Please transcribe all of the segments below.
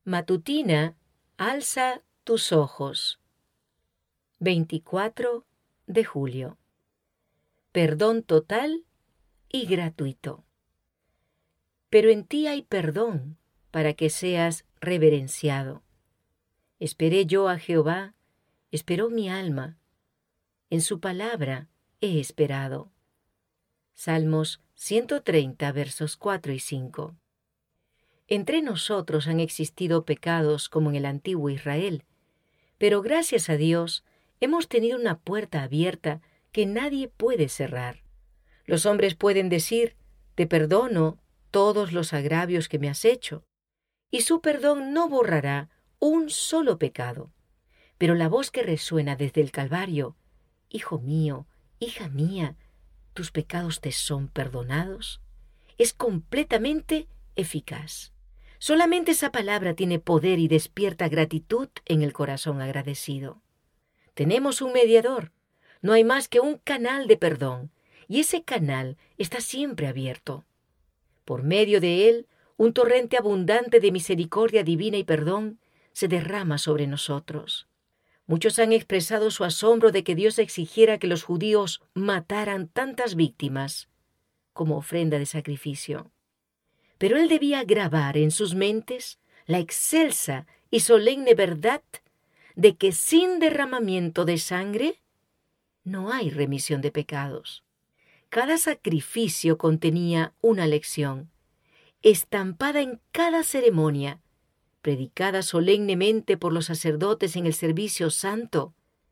Matutina, alza tus ojos. 24 de julio. Perdón total y gratuito. Pero en ti hay perdón para que seas reverenciado. Esperé yo a Jehová, esperó mi alma. En su palabra he esperado. Salmos 130, versos 4 y 5. Entre nosotros han existido pecados como en el antiguo Israel, pero gracias a Dios hemos tenido una puerta abierta que nadie puede cerrar. Los hombres pueden decir, te perdono todos los agravios que me has hecho, y su perdón no borrará un solo pecado. Pero la voz que resuena desde el Calvario, hijo mío, hija mía, ¿tus pecados te son perdonados?, es completamente eficaz. Solamente esa palabra tiene poder y despierta gratitud en el corazón agradecido. Tenemos un mediador, no hay más que un canal de perdón, y ese canal está siempre abierto. Por medio de él, un torrente abundante de misericordia divina y perdón se derrama sobre nosotros. Muchos han expresado su asombro de que Dios exigiera que los judíos mataran tantas víctimas como ofrenda de sacrificio. Pero él debía grabar en sus mentes la excelsa y solemne verdad de que sin derramamiento de sangre no hay remisión de pecados. Cada sacrificio contenía una lección, estampada en cada ceremonia, predicada solemnemente por los sacerdotes en el servicio santo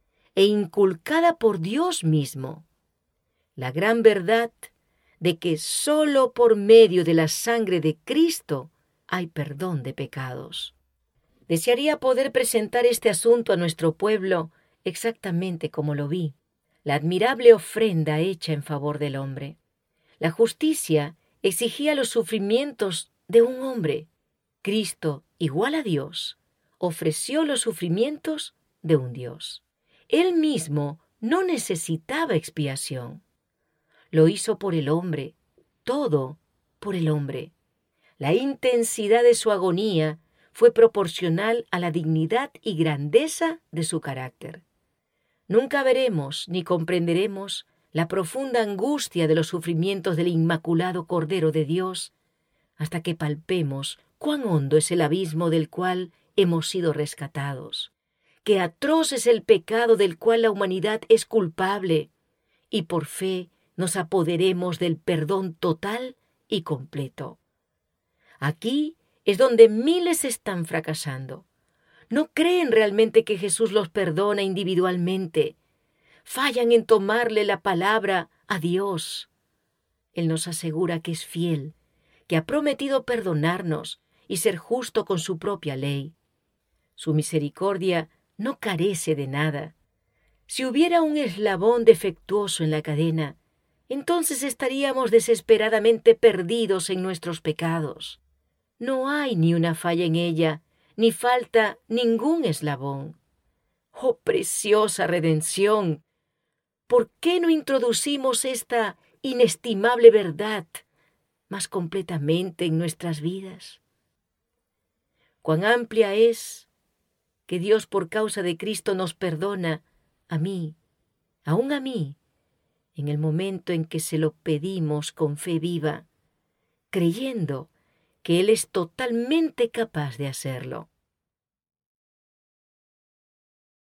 e inculcada por Dios mismo. La gran verdad de que sólo por medio de la sangre de Cristo hay perdón de pecados. Desearía poder presentar este asunto a nuestro pueblo exactamente como lo vi, la admirable ofrenda hecha en favor del hombre. La justicia exigía los sufrimientos de un hombre. Cristo, igual a Dios, ofreció los sufrimientos de un Dios. Él mismo no necesitaba expiación. Lo hizo por el hombre, todo por el hombre. La intensidad de su agonía fue proporcional a la dignidad y grandeza de su carácter. Nunca veremos ni comprenderemos la profunda angustia de los sufrimientos del Inmaculado Cordero de Dios hasta que palpemos cuán hondo es el abismo del cual hemos sido rescatados, qué atroz es el pecado del cual la humanidad es culpable, y por fe nos apoderemos del perdón total y completo. Aquí es donde miles están fracasando. No creen realmente que Jesús los perdona individualmente. Fallan en tomarle la palabra a Dios. Él nos asegura que es fiel, que ha prometido perdonarnos y ser justo con su propia ley. Su misericordia no carece de nada. Si hubiera un eslabón defectuoso en la cadena, entonces estaríamos desesperadamente perdidos en nuestros pecados. No hay ni una falla en ella, ni falta ningún eslabón. ¡Oh, preciosa redención! ¿Por qué no introducimos esta inestimable verdad más completamente en nuestras vidas? Cuán amplia es que Dios por causa de Cristo nos perdona a mí, aún a mí, en el momento en que se lo pedimos con fe viva, creyendo que Él es totalmente capaz de hacerlo.